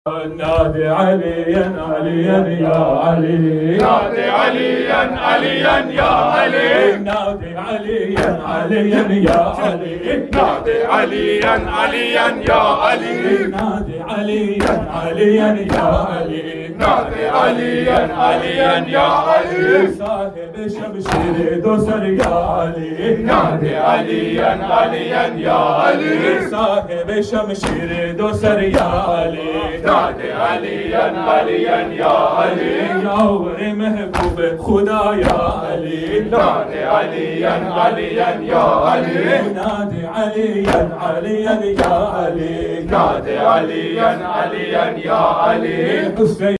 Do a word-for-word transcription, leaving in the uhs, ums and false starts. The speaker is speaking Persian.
نادي عليا عليا يا علي، نادي عليا عليا يا علي، نادي عليا عليا يا علي، نادي عليا عليا يا علي، نادي عليا عليا يا علي، نادي عليا عليا يا علي، صاحب شمشير دوسر يا علي، نادي عليا عليا يا علي، صاحب شمشير دوسر يا علي، نادي عليا عليا يا علي، یا ور محبوب خدا یا علی، نادي عليا عليا يا علي، نادي عليا عليا يا علي، نادي عليا عليا يا علي. حسين